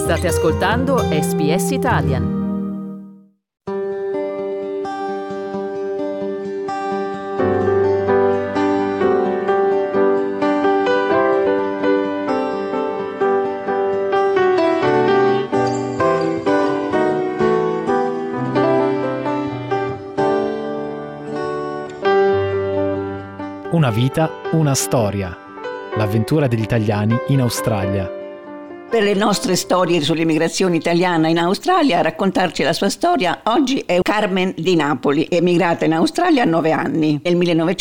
State ascoltando SBS Italian. Una vita, una storia. L'avventura degli italiani in Australia. Per le nostre storie sull'immigrazione italiana in Australia, a raccontarci la sua storia oggi è Carmen di Napoli, emigrata in Australia a 9 anni, nel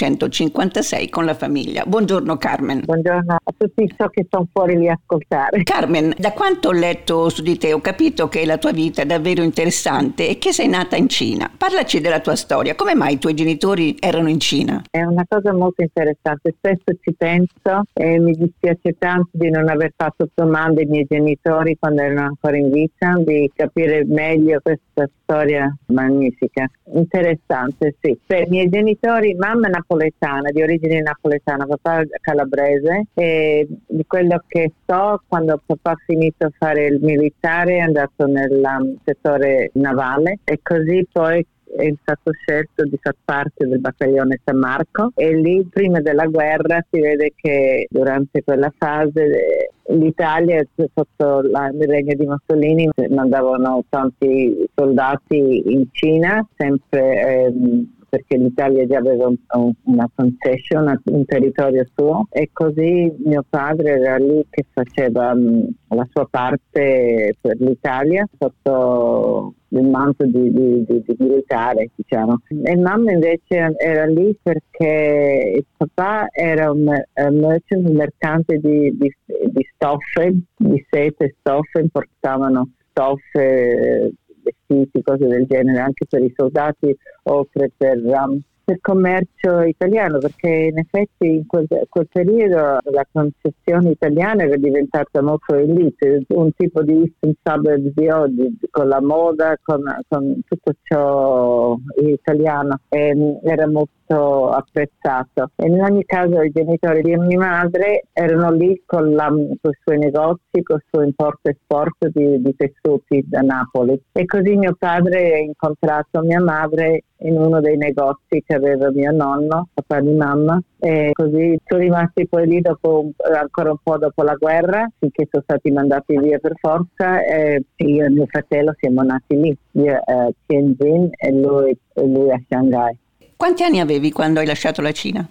1956 con la famiglia. Buongiorno Carmen. Buongiorno a tutti, so che sono fuori di ascoltare. Carmen, da quanto ho letto su di te ho capito che la tua vita è davvero interessante e che sei nata in Cina. Parlaci della tua storia, come mai i tuoi genitori erano in Cina? È una cosa molto interessante, spesso ci penso e mi dispiace tanto di non aver fatto domande ai miei genitori quando erano ancora in vita, di capire meglio questa storia magnifica. Interessante, sì. Per i miei genitori, mamma napoletana, di origine napoletana, papà calabrese, e di quello che so, quando papà ha finito a fare il militare è andato nel settore navale e così poi è stato scelto di far parte del battaglione San Marco e lì prima della guerra si vede che durante quella fase l'Italia sotto il regno di Mussolini mandavano tanti soldati in Cina sempre perché l'Italia già aveva una concession, un territorio suo e così mio padre era lì che faceva la sua parte per l'Italia sotto il manto di militare, diciamo. E mamma invece era lì perché il papà era un merchant, un mercante di stoffe, di sete e stoffe, importavano stoffe, vestiti, cose del genere, anche per i soldati, oltre per commercio italiano, perché in effetti in quel periodo la concezione italiana era diventata molto elite, un tipo di Eastern Suburbs di oggi, con la moda, con tutto ciò italiano, e era molto apprezzato. E in ogni caso i genitori di mia madre erano lì con i suoi negozi, con il suo import-export di tessuti da Napoli, e così mio padre ha incontrato mia madre in uno dei negozi che aveva mio nonno, papà di mamma, e così sono rimasti poi lì ancora un po' dopo la guerra, finché sono stati mandati via per forza, e io e mio fratello siamo nati lì, io a Tianjin e lui a Shanghai. Quanti anni avevi quando hai lasciato la Cina?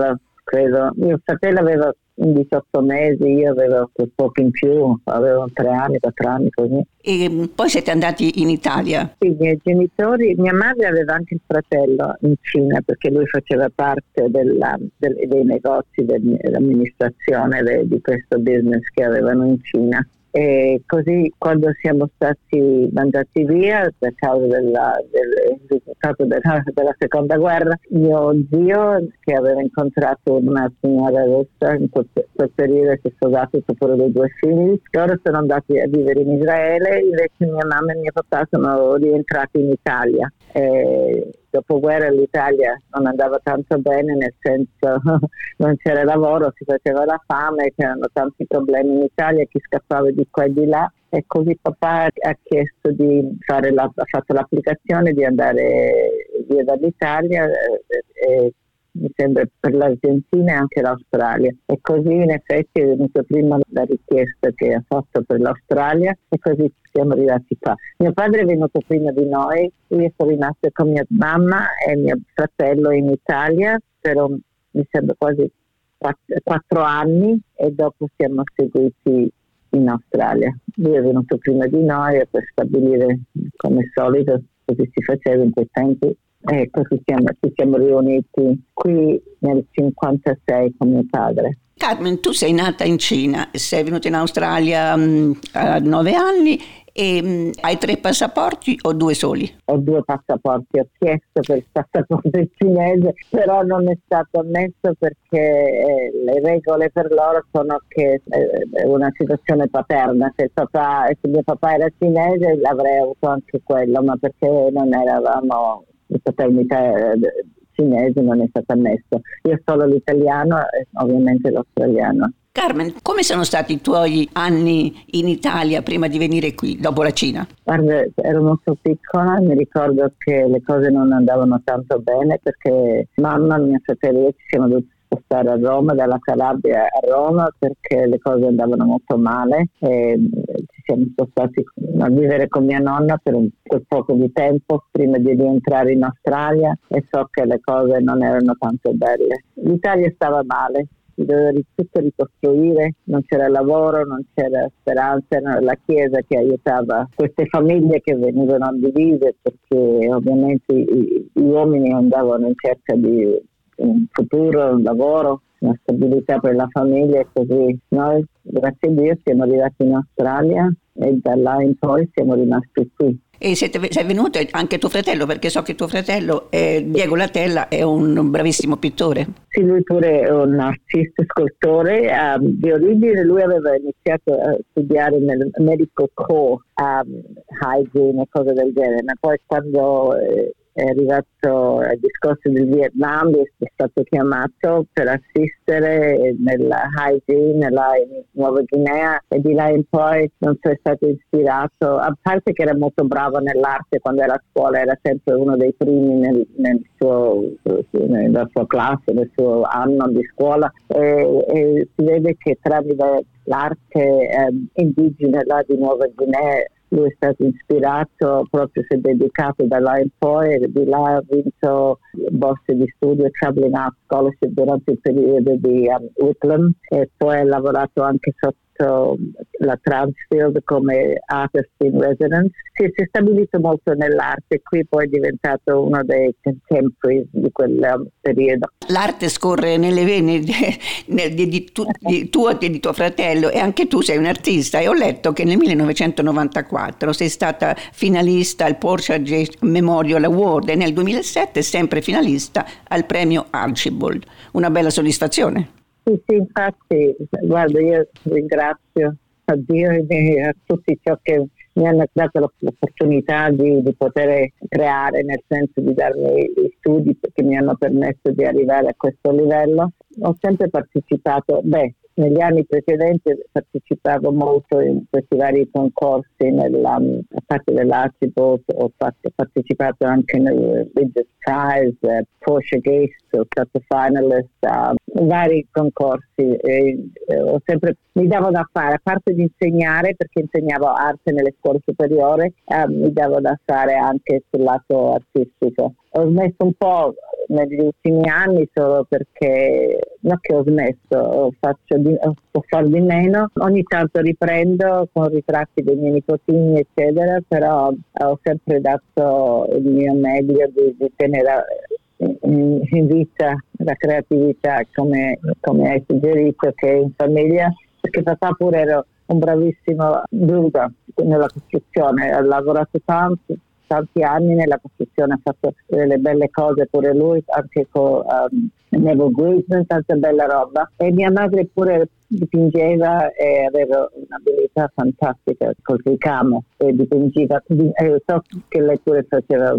Mio fratello aveva 18 mesi, io avevo poco in più, avevo 3 anni, 4 anni così. E poi siete andati in Italia? Sì, i miei genitori, mia madre aveva anche il fratello in Cina perché lui faceva parte dei negozi dell'amministrazione di questo business che avevano in Cina. E così quando siamo stati mandati via per causa del risultato della seconda guerra, mio zio, che aveva incontrato una signora russa in quel periodo, si è sposato pure dei 2 figli, loro sono andati a vivere in Israele, invece mia mamma e mio papà sono rientrati in Italia. Dopo guerra l'Italia non andava tanto bene, nel senso non c'era lavoro, si faceva la fame, c'erano tanti problemi in Italia, chi scappava di qua e di là, e così papà ha chiesto di ha fatto l'applicazione di andare via dall'Italia e mi sembra per l'Argentina e anche l'Australia, e così in effetti è venuta prima la richiesta che ha fatto per l'Australia e così siamo arrivati qua. Mio padre è venuto prima di noi, io sono rimasta con mia mamma e mio fratello in Italia per mi sembra quasi 4 anni, e dopo siamo seguiti in Australia. Lui è venuto prima di noi per stabilire come solito, così si faceva in quei tempi. E così ci siamo riuniti qui nel 56 con mio padre. Carmen, tu sei nata in Cina, sei venuta in Australia a 9 anni e hai 3 passaporti o 2 soli? Ho 2 passaporti, ho chiesto per il passaporto cinese, però non è stato ammesso perché le regole per loro sono che è una situazione paterna. Se mio papà era cinese l'avrei avuto anche quello, ma perché non eravamo di paternità cinese non è stato ammesso. Io solo l'italiano e ovviamente l'australiano. Carmen, come sono stati i tuoi anni in Italia prima di venire qui, dopo la Cina? Guarda, ero molto piccola e mi ricordo che le cose non andavano tanto bene perché mamma, mia fratello e io ci siamo dovuti spostare a Roma, dalla Calabria a Roma, perché le cose andavano molto male e ci siamo spostati a vivere con mia nonna per quel poco di tempo prima di rientrare in Australia, e so che le cose non erano tanto belle. L'Italia stava male, si doveva tutto ricostruire, non c'era lavoro, non c'era speranza, era la Chiesa che aiutava queste famiglie che venivano divise, perché ovviamente gli uomini andavano in cerca di un futuro, un lavoro, una stabilità per la famiglia, e così noi, grazie a Dio, siamo arrivati in Australia e da là in poi siamo rimasti qui. E sei venuto anche tuo fratello, perché so che tuo fratello Diego Latella è un bravissimo pittore. Sì, lui pure è un artista, scultore. Di origine lui aveva iniziato a studiare nel Medical Corps, hygiene e cose del genere, ma poi quando è arrivato al discorso del Vietnam è stato chiamato per assistere nella hygiene là in Nuova Guinea, e di là in poi non è stato ispirato, a parte che era molto bravo nell'arte quando era a scuola, era sempre uno dei primi nella sua classe, nel suo anno di scuola, e si vede che tramite l'arte indigena là di Nuova Guinea lui è stato ispirato, proprio si è dedicato da là in poi, e di là ha vinto borse di studio, Traveling Arts Scholarship durante il periodo di Whitlam, e poi ha lavorato anche sotto la Transfield come artist in residence. Si è stabilito molto nell'arte, qui poi è diventato uno dei contemporaries di quel periodo. L'arte scorre nelle vene di tuo e di tuo fratello, e anche tu sei un artista, e ho letto che nel 1994 sei stata finalista al Porsche Memorial Award e nel 2007 sempre finalista al premio Archibald. Una bella soddisfazione. Sì, infatti, guarda, io ringrazio a Dio e a tutti ciò che mi hanno dato l'opportunità di poter creare, nel senso di darmi gli studi che mi hanno permesso di arrivare a questo livello. Ho sempre partecipato, negli anni precedenti partecipavo molto in questi vari concorsi, a parte dell'Archibald, ho partecipato anche nel Regis Prize, Porsche Gates, sono stato finalist a vari concorsi, mi davo da fare, a parte di insegnare, perché insegnavo arte nelle scuole superiori, mi davo da fare anche sul lato artistico. Ho smesso un po' negli ultimi anni solo perché, non che ho smesso, posso far di meno. Ogni tanto riprendo con ritratti dei miei nipotini eccetera, però ho sempre dato il mio meglio di tenere in vita la creatività, come hai suggerito, che in famiglia, perché papà pure era un bravissimo druga nella costruzione, ha lavorato tanti anni nella costruzione, ha fatto delle belle cose pure lui, anche con Neville Goodman, tanta bella roba, e mia madre pure dipingeva e aveva un'abilità fantastica col ricamo, e dipingeva, so che lei pure faceva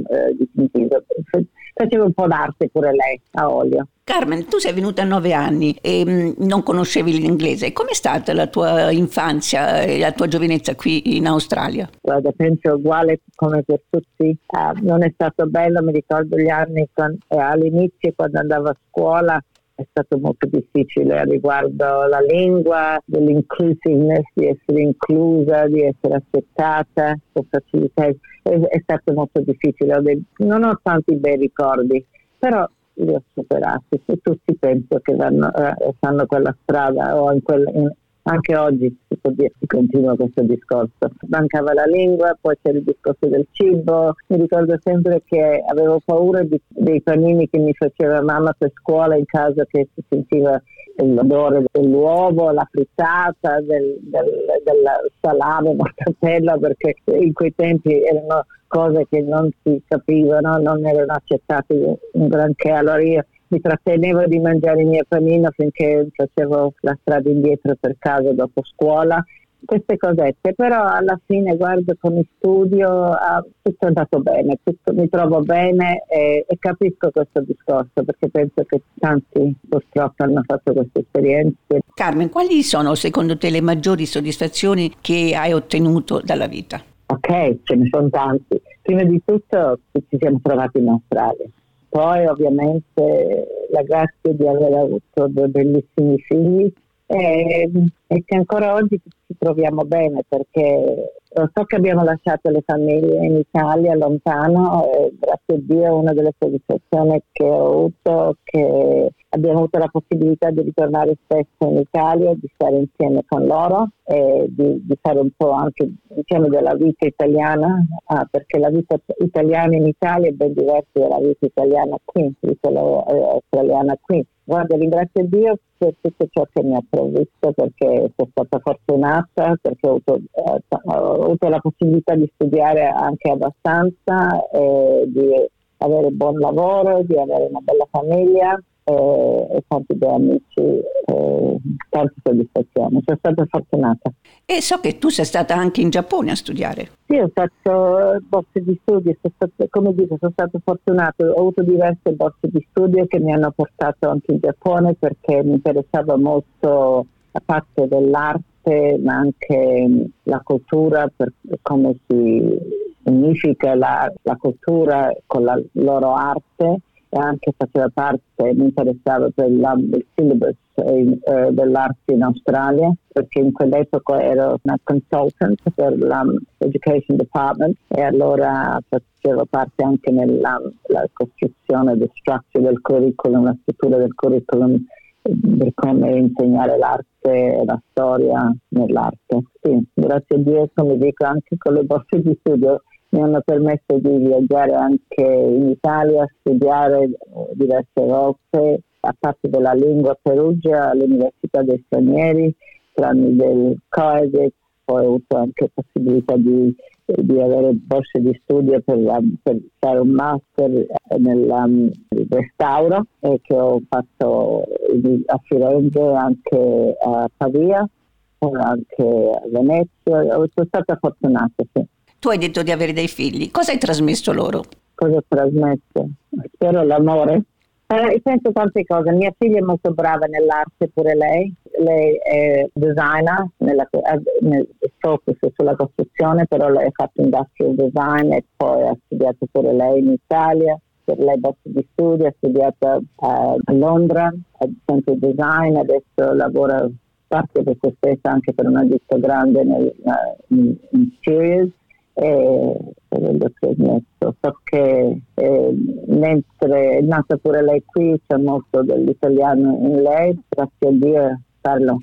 faceva un po' d'arte pure lei a olio. Carmen, tu sei venuta a 9 anni e non conoscevi l'inglese. Com'è stata la tua infanzia e la tua giovinezza qui in Australia? Guarda, penso uguale come per tutti. Non è stato bello, mi ricordo gli anni all'inizio quando andavo a scuola. È stato molto difficile riguardo la lingua, dell'inclusiveness, di essere inclusa, di essere accettata con facilità. È stato molto difficile. Non ho tanti bei ricordi, però li ho superati. E tutti penso che fanno quella strada, o anche oggi si può dire, si continua questo discorso. Mancava la lingua, poi c'era il discorso del cibo. Mi ricordo sempre che avevo paura dei panini che mi faceva mamma per scuola in casa, che si sentiva l'odore dell'uovo, la frittata, del salame, mortadella, perché in quei tempi erano cose che non si capivano, non erano accettate un granché. Allora io mi trattenevo di mangiare il mio panino finché facevo la strada indietro per casa dopo scuola, queste cosette, però alla fine guardo con il studio, tutto è andato bene, mi trovo bene e capisco questo discorso, perché penso che tanti purtroppo hanno fatto queste esperienze. Carmen, quali sono secondo te le maggiori soddisfazioni che hai ottenuto dalla vita? Ok, ce ne sono tanti. Prima di tutto ci siamo trovati in Australia, poi ovviamente la grazia di aver avuto due bellissimi figli e che ancora oggi ci troviamo bene, perché so che abbiamo lasciato le famiglie in Italia lontano e grazie a Dio una delle soddisfazioni che ho avuto che abbiamo avuto la possibilità di ritornare spesso in Italia, di stare insieme con loro e di fare un po' anche della vita italiana, perché la vita italiana in Italia è ben diversa dalla vita italiana qui, australiana qui. Guarda, ringrazio Dio per tutto ciò che mi ha provvisto, perché sono stata fortunata, perché ho avuto la possibilità di studiare anche abbastanza, di avere buon lavoro, di avere una bella famiglia e tanti bei amici, tante soddisfazioni. Sono stata fortunata. E so che tu sei stata anche in Giappone a studiare. Sì, ho fatto borse di studio, sono stata fortunata, ho avuto diverse borse di studio che mi hanno portato anche in Giappone, perché mi interessava molto la parte dell'arte, ma anche la cultura, per come si unifica la cultura con la loro arte, e anche faceva parte, mi interessava per il syllabus dell'arte in Australia, perché in quell'epoca ero una consultant per l'Education Department e allora facevo parte anche nella costruzione del curriculum, la struttura del curriculum, per come insegnare l'arte e la storia nell'arte. Sì, grazie a Dio, come dico, anche con le borse di studio mi hanno permesso di viaggiare anche in Italia, studiare diverse volte, a parte della lingua a Perugia, all'Università dei Stranieri, tramite del COEDET, poi ho avuto anche possibilità di avere borse di studio per fare un master nel restauro che ho fatto a Firenze, anche a Pavia, anche a Venezia. Sono stata fortunata, sì. Tu hai detto di avere dei figli. Cosa hai trasmesso loro? Cosa ho trasmesso? Spero l'amore. Penso tante cose. Mia figlia è molto brava nell'arte, pure lei. Lei è designer, nel focus sulla costruzione, però lei ha fatto industrial design e poi ha studiato pure lei in Italia. Per lei borsa di studio, ha studiato a Londra, al centro design, adesso lavora parte per se stessa anche per una ditta grande in Series. E l'ho trasmesso. So che mentre è nata pure lei qui c'è molto dell'italiano in lei, grazie a Dio parlo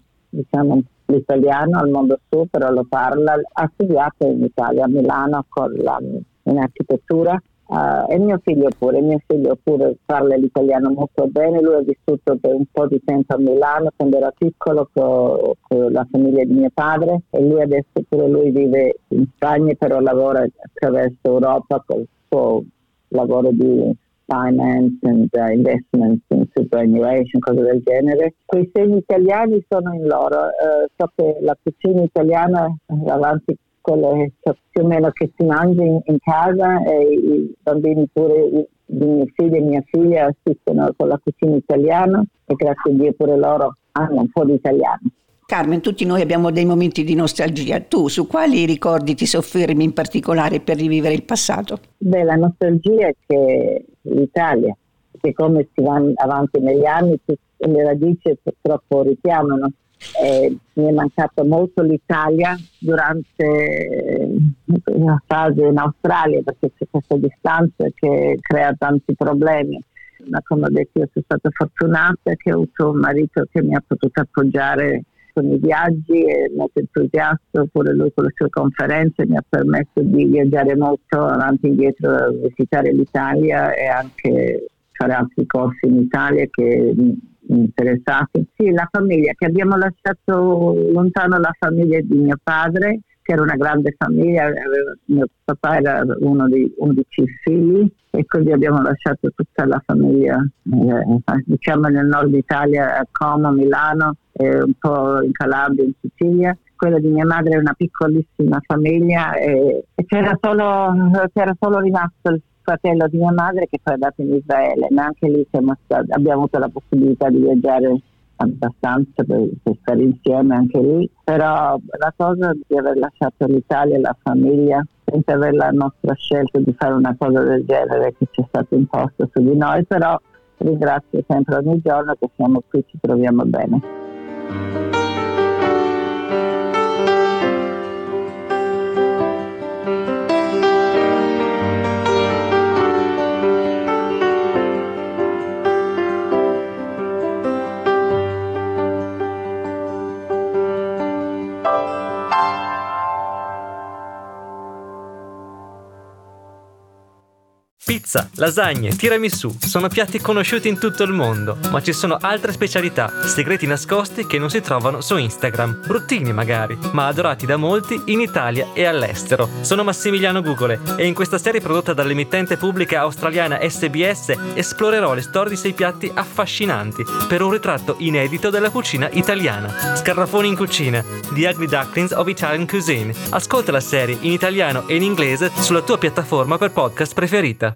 l'italiano al mondo suo, però lo parla. Ha studiato in Italia, a Milano, in architettura, e mio figlio pure parla l'italiano molto bene. Lui ha vissuto per un po' di tempo a Milano quando era piccolo con la famiglia di mio padre, e lui adesso pure lui vive in Spagna, però lavora attraverso Europa col suo lavoro di finance and investments in superannuation, cose del genere. Quei segni italiani sono in loro. So che la cucina italiana avanti quello più o meno che si mangia in casa, e i bambini pure di mio figlio e mia figlia assistono con la cucina italiana, e grazie a Dio pure loro hanno un po' di italiano. Carmen, tutti noi abbiamo dei momenti di nostalgia. Tu su quali ricordi ti soffermi in particolare per rivivere il passato? Beh, la nostalgia è che l'Italia, che come si va avanti negli anni, le radici purtroppo richiamano. Mi è mancata molto l'Italia durante la fase in Australia, perché c'è questa distanza che crea tanti problemi. Ma come ho detto, io sono stata fortunata che ho avuto un marito che mi ha potuto appoggiare con i viaggi, è molto entusiasta, pure lui con le sue conferenze mi ha permesso di viaggiare molto avanti e indietro, a visitare l'Italia e anche fare altri corsi in Italia che interessati. Sì, la famiglia, che abbiamo lasciato lontano la famiglia di mio padre, che era una grande famiglia, mio papà era uno di 11 figli, e così abbiamo lasciato tutta la famiglia, diciamo nel nord Italia, a Como, Milano, e un po' in Calabria, in Sicilia. quella di mia madre è una piccolissima famiglia e c'era solo rimasto il fratello di mia madre che poi è andato in Israele, ma anche lì abbiamo avuto la possibilità di viaggiare abbastanza per stare insieme anche lì, però la cosa di aver lasciato l'Italia e la famiglia senza aver la nostra scelta di fare una cosa del genere che ci è stato imposto su di noi, però ringrazio sempre ogni giorno che siamo qui, ci troviamo bene. Pizza, lasagne, tiramisù sono piatti conosciuti in tutto il mondo, ma ci sono altre specialità, segreti nascosti che non si trovano su Instagram, bruttini magari, ma adorati da molti in Italia e all'estero. Sono Massimiliano Gugole e in questa serie prodotta dall'emittente pubblica australiana SBS esplorerò le storie di 6 piatti affascinanti per un ritratto inedito della cucina italiana. Scarafoni in cucina, The Ugly Ducklings of Italian Cuisine. Ascolta la serie in italiano e in inglese sulla tua piattaforma per podcast preferita.